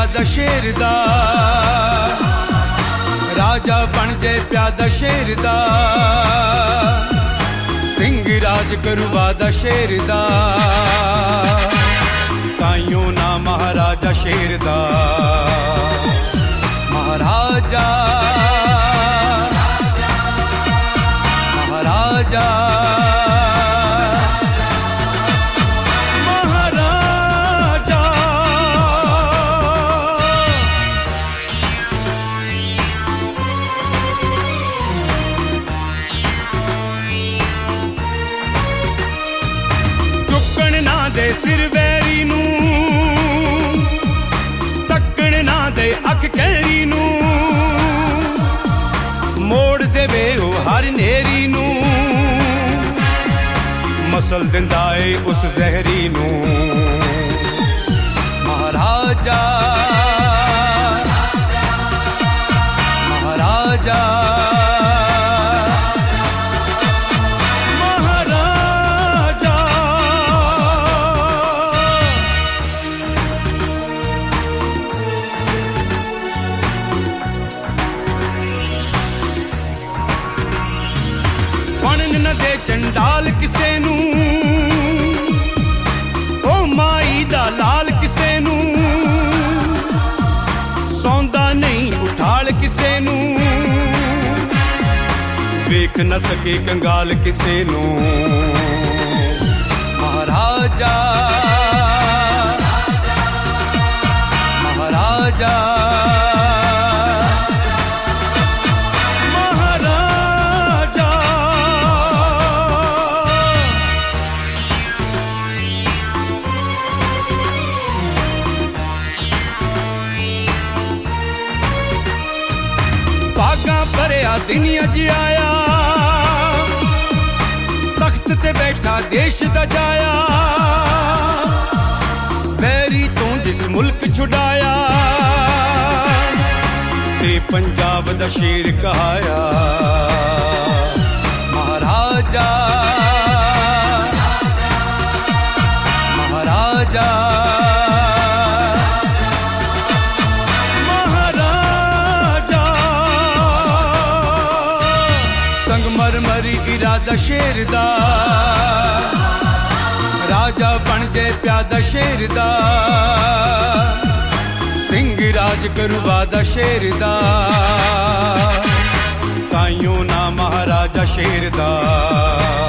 प्यादा शेर दा, राजा बन जाए प्यादा शेर दा, सिंह राज करू वादा शेर दा, ताइयों ना महाराजा शेर दा। महाराजा महाराजा दे सिर वैरी नू, तकण ना दे अख कैरी नू, मोड़ देवे ओ हर नेरी नू, मसल दिंदा ए उस जहरी नू। महाराजा महाराजा न दे चंडाल किसे नू, ओ माई दा लाल किसे नू, सौंदा नहीं उठाल किसे नू, वेख न सके कंगाल किसे नू। महाराजा महाराजा भागा भरिया दिन अज आया, तख्त ते बैठा देश दा जाया, वैरी तो जिस मुल्क छुड़ाया, ते पंजाब दा शेर कहाया। महाराजा महाराजा संगमरमरी इरादा शेर दा, राजा बन जाए प्यादा शेर दा, सिंह राज करू वादा शेर दा, ताइयों ना महाराजा शेर दा।